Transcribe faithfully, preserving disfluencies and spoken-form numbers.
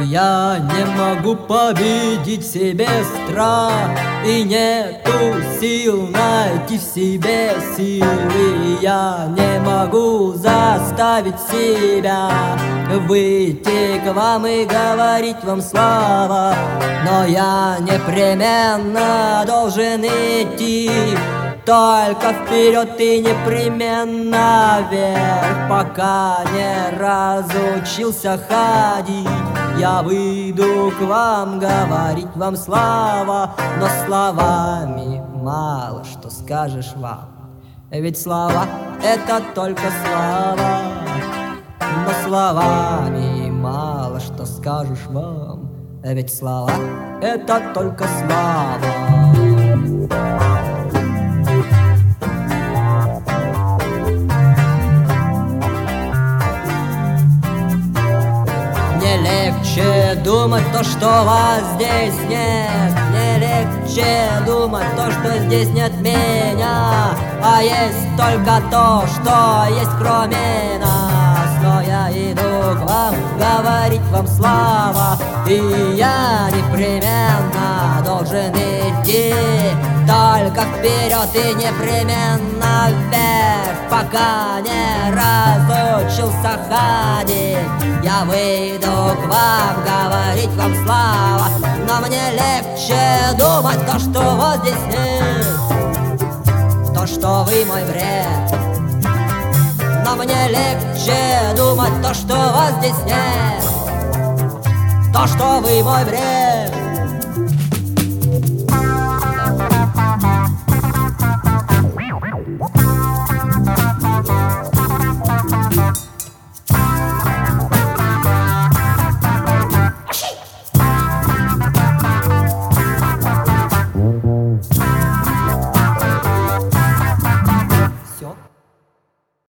Я не могу победить в себе страх, и нету сил найти в себе силы. Я не могу заставить себя выйти к вам и говорить вам слова, но я непременно должен идти только вперед и непременно вверх, пока не разучился ходить. Я выйду к вам говорить вам слава, но словами мало что скажешь вам, ведь слова — это только слова. Но словами мало что скажешь вам, ведь слова — это только слава. Не легче думать то, что вас здесь нет, не легче думать то, что здесь нет меня, а есть только то, что есть кроме нас. Но я иду к вам говорить вам слава, и я непременно должен идти только вперед и непременно вверх, пока не разучился ходить. Я выйду к вам говорить вам слава, но мне легче думать то, что вас здесь нет, то, что вы мой бред. Но мне легче думать то, что вас здесь нет, то, что вы мой бред.